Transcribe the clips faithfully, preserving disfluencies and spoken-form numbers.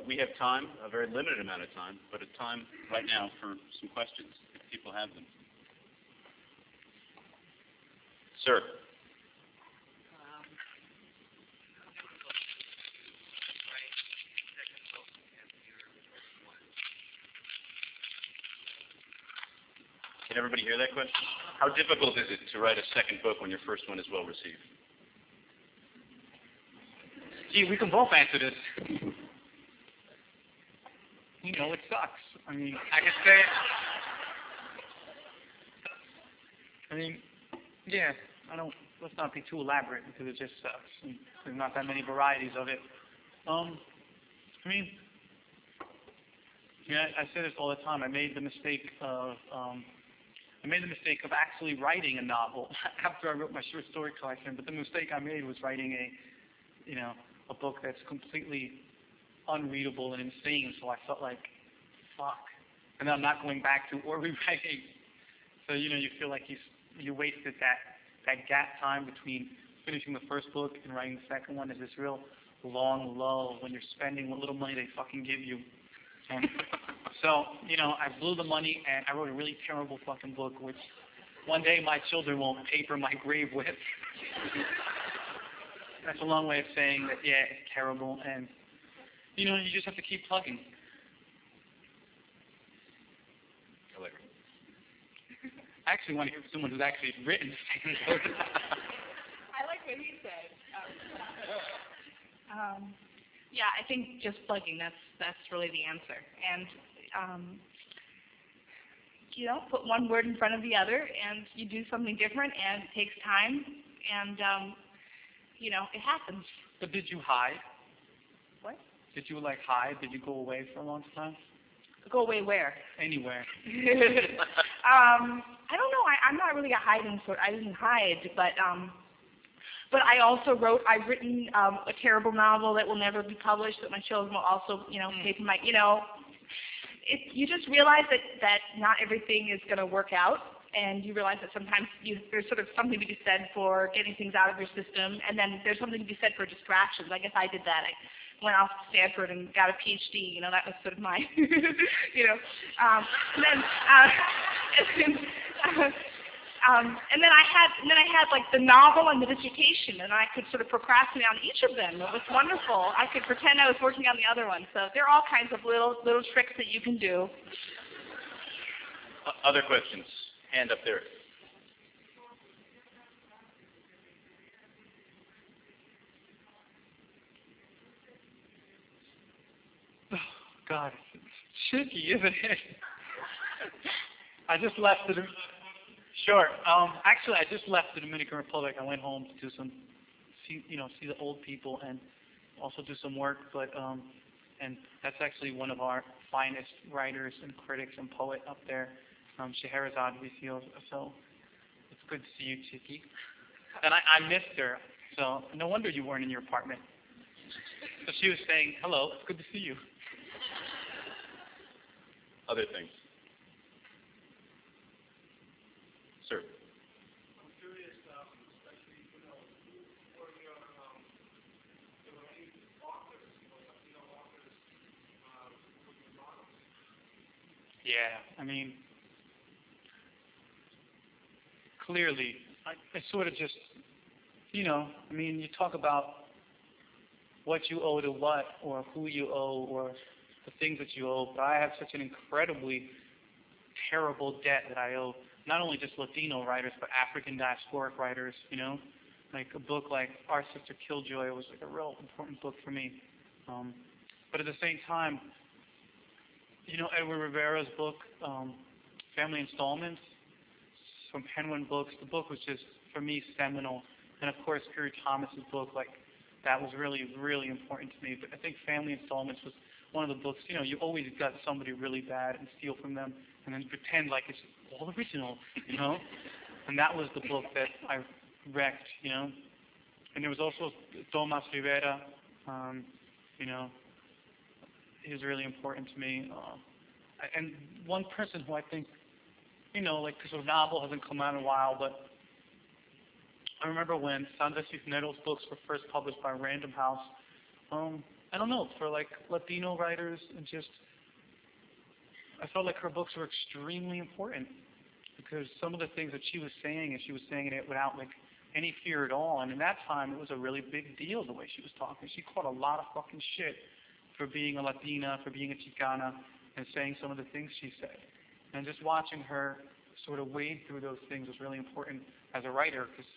we have time, a very limited amount of time, but a time right now for some questions, if people have them. Sir. Can everybody hear that question? How difficult is it to write a second book when your first one is well received? Gee, we can both answer this. You know, it sucks. I mean, I can say it. I mean, yeah, I don't, let's not be too elaborate because it just sucks. And there's not that many varieties of it. Um, I mean, yeah, I say this all the time. I made the mistake of, um, I made the mistake of actually writing a novel after I wrote my short story collection. But the mistake I made was writing a, you know, a book that's completely unreadable and insane. So I felt like, fuck. And then I'm not going back to or rewriting. So, you know, you feel like you you wasted that, that gap time between finishing the first book and writing the second one. Is this real long lull when you're spending what little money they fucking give you. And so, you know, I blew the money and I wrote a really terrible fucking book, which one day my children will paper my grave with. That's a long way of saying that, yeah, it's terrible. And, you know, you just have to keep plugging. I actually want to hear from someone who's actually written the second book. I like what he said. Um, um, yeah, I think just plugging, that's that's really the answer. And, um, you know, put one word in front of the other, and you do something different, and it takes time, and, um, you know, it happens. But did you hide? What? Did you, like, hide? Did you go away for a long time? Go away where? Anywhere. um, I don't know. I, I'm not really a hiding sort. I didn't hide, but um, but I also wrote. I've written um, a terrible novel that will never be published. That my children will also, you know, pay for my. You know, it, you just realize that that not everything is going to work out, and you realize that sometimes you, there's sort of something to be said for getting things out of your system, and then there's something to be said for distractions. I guess I did that. I, went off to Stanford and got a P H D. You know, that was sort of my, you know. Um, and then, uh, and then, uh, um, and then I had, and then I had like the novel and the dissertation, and I could sort of procrastinate on each of them. It was wonderful. I could pretend I was working on the other one. So there are all kinds of little little tricks that you can do. Uh, other questions? Hand up there. God, it's tricky, isn't it? I just left the sure. Um, actually, I just left the Dominican Republic. I went home to do some, see, you know, see the old people and also do some work. But um, and that's actually one of our finest writers and critics and poet up there, um, Scheherazade Vizio. So it's good to see you, Chicky. And I, I missed her. So no wonder you weren't in your apartment. So she was saying, "Hello, it's good to see you." Other things. Sir. I'm curious, um, especially, you know, for your, um, there were any authors, you know, Latino authors, uh, with your models? Yeah, I mean, clearly, I, I sort of just, you know, I mean, you talk about what you owe to what, or who you owe, or the things that you owe, but I have such an incredibly terrible debt that I owe not only just Latino writers, but African diasporic writers, you know? Like a book like Our Sister Killjoy was like a real important book for me. Um, but at the same time, you know, Edward Rivera's book, um, Family Installments, from Penguin Books, the book was just, for me, seminal. And of course, Kerry Thomas's book, like, that was really, really important to me. But I think Family Installments was one of the books, you know, you always got somebody really bad and steal from them and then pretend like it's all original, you know? And that was the book that I wrecked, you know? And there was also Tomas Rivera, um, you know, he was really important to me. Uh, and one person who I think, you know, like, because the novel hasn't come out in a while, but I remember when Sandra Cisneros' books were first published by Random House, um, I don't know, for like Latino writers and just, I felt like her books were extremely important because some of the things that she was saying, and she was saying it without like any fear at all. And in that time, it was a really big deal the way she was talking. She caught a lot of fucking shit for being a Latina, for being a Chicana, and saying some of the things she said. And just watching her sort of wade through those things was really important as a writer, because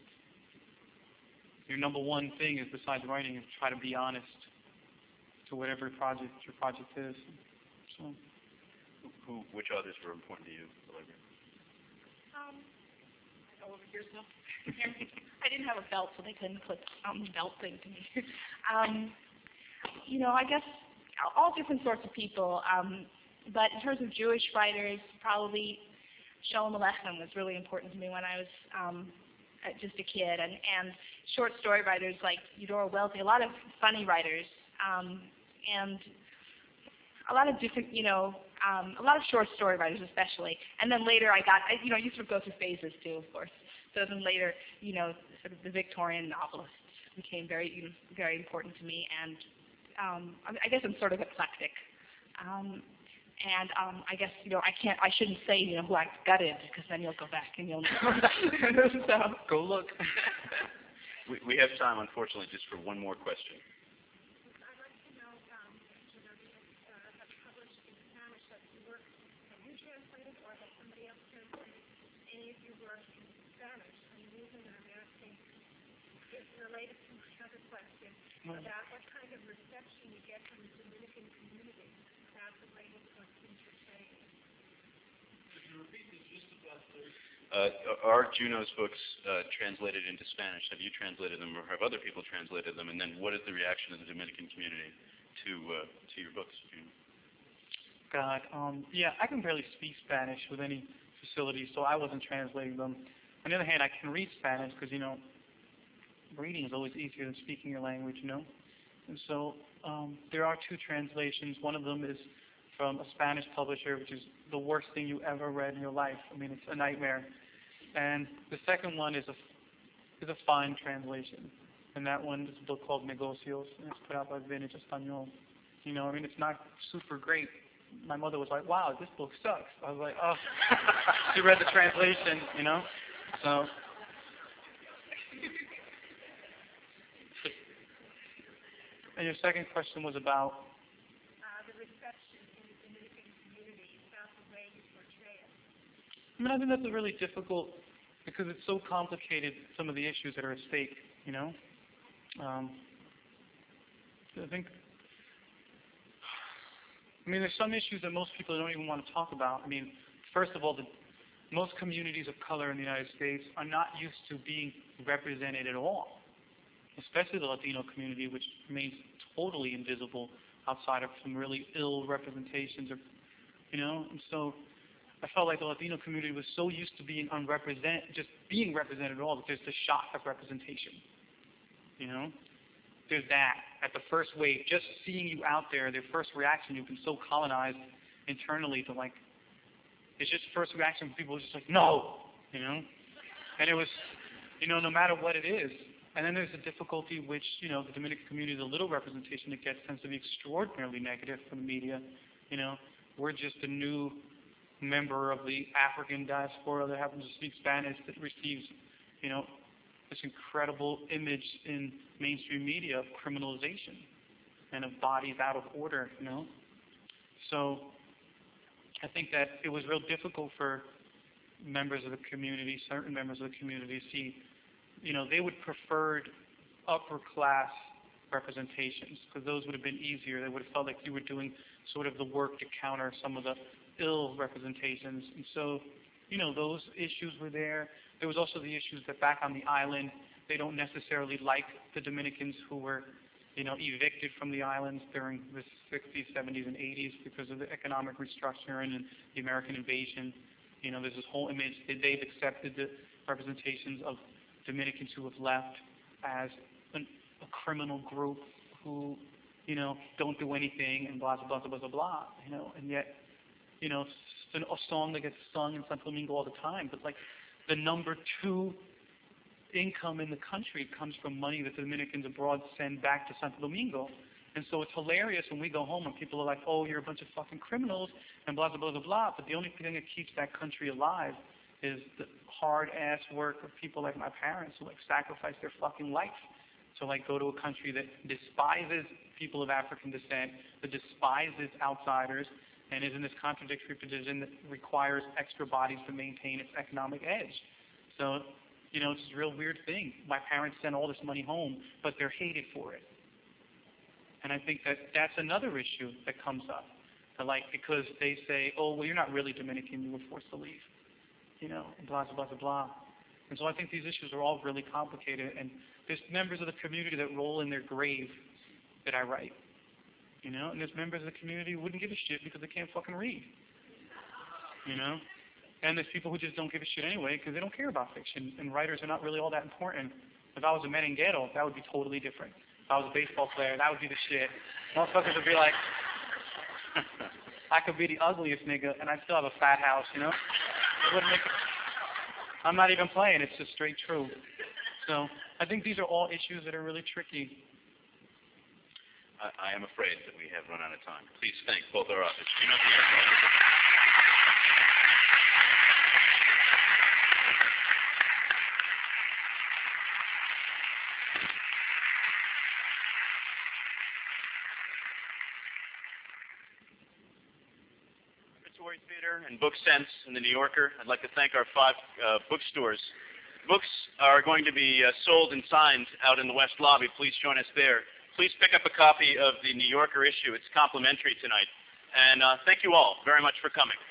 your number one thing is, besides writing, is try to be honest to whatever project your project is. So, Who, which authors were important to you, Allegra? Um, over here still. I didn't have a belt, so they couldn't put um belt thing to me. um, you know, I guess all different sorts of people. Um, but in terms of Jewish writers, probably Shalom Aleichem was really important to me when I was um, just a kid, and and short story writers like Eudora Welty, a lot of funny writers, um, and a lot of different, you know, um, a lot of short story writers especially. And then later I got, I, you know, I used to go through phases too, of course. So then later, you know, sort of the Victorian novelists became very, you know, very important to me. And um, I, I guess I'm sort of eclectic. Um, and um, I guess, you know, I can't, I shouldn't say, you know, who I gutted, because then you'll go back and you'll know. So go look. we, we have time, unfortunately, just for one more question. I'd like to know, um, you know, you uh, have published in Spanish that you work, have you translated or has somebody else translated any of your work in Spanish? And the reason that I'm asking is related to my other question about what kind of reception you get from the Dominican community about the language of things you're saying. Could you repeat the gist of that, please? Uh, are Juno's books uh, translated into Spanish? Have you translated them, or have other people translated them? And then what is the reaction of the Dominican community to uh, to your books, Juno? God, um, yeah, I can barely speak Spanish with any facility, so I wasn't translating them. On the other hand, I can read Spanish because, you know, reading is always easier than speaking your language, you know? And so um, there are two translations. One of them is from a Spanish publisher, which is the worst thing you ever read in your life. I mean, it's a nightmare. And the second one is a, is a fine translation. And that one is a book called Negocios, and it's put out by Vintage Espanol. You know, I mean, it's not super great. My mother was like, wow, this book sucks. I was like, oh. She read the translation, you know? So. And your second question was about? Uh, the reception in the Dominican community about the way you portray it. I mean, I think that's a really difficult, because it's so complicated, some of the issues that are at stake, you know? Um, I think, I mean, there's some issues that most people don't even want to talk about. I mean, first of all, the, most communities of color in the United States are not used to being represented at all, especially the Latino community, which remains totally invisible outside of some really ill representations, of, you know? And so I felt like the Latino community was so used to being unrepresented, just being represented at all, that there's the shock of representation, you know? There's that. At the first wave, just seeing you out there, their first reaction, you've been so colonized internally to like, it's just first reaction from people is just like, no, you know? And it was, you know, no matter what it is. And then there's the difficulty which, you know, the Dominican community, the little representation it gets tends to be extraordinarily negative from the media. You know, we're just a new member of the African diaspora that happens to speak Spanish that receives, you know, this incredible image in mainstream media of criminalization and of bodies out of order, you know. So I think that it was real difficult for members of the community, certain members of the community, to see, you know, they would preferred upper class representations because those would have been easier. They would have felt like you were doing sort of the work to counter some of the ill representations. And so, you know, those issues were there. There was also the issues that back on the island, they don't necessarily like the Dominicans who were, you know, evicted from the islands during the sixties, seventies, and eighties because of the economic restructuring and the American invasion. You know, there's this whole image that they've accepted the representations of Dominicans who have left as an, a criminal group who, you know, don't do anything and blah, blah, blah, blah, blah, blah, you know, and yet, you know, it's a song that gets sung in Santo Domingo all the time, but like the number two income in the country comes from money that the Dominicans abroad send back to Santo Domingo. And so it's hilarious when we go home and people are like, oh, you're a bunch of fucking criminals and blah, blah, blah, blah, blah. But the only thing that keeps that country alive is the hard-ass work of people like my parents who like sacrifice their fucking life to like go to a country that despises people of African descent, that despises outsiders, and is in this contradictory position that requires extra bodies to maintain its economic edge. So, you know, it's this real weird thing. My parents sent all this money home, but they're hated for it. And I think that that's another issue that comes up. That like, because they say, oh, well, you're not really Dominican, you were forced to leave. You know, blah, blah, blah, blah. And so I think these issues are all really complicated. And there's members of the community that roll in their grave that I write. You know, and there's members of the community who wouldn't give a shit because they can't fucking read. You know? And there's people who just don't give a shit anyway because they don't care about fiction. And writers are not really all that important. If I was a merenguero, that would be totally different. If I was a baseball player, that would be the shit. Motherfuckers would be like, I could be the ugliest nigga and I'd still have a fat house, you know? It wouldn't make it. I'm not even playing. It's just straight true. So I think these are all issues that are really tricky. I, I am afraid that we have run out of time. Please thank both our authors. Repertory Theater and Book Sense and the New Yorker. I'd like to thank our five uh, bookstores. Books are going to be uh, sold and signed out in the West Lobby. Please join us there. Please pick up a copy of the New Yorker issue. It's complimentary tonight. And uh, thank you all very much for coming.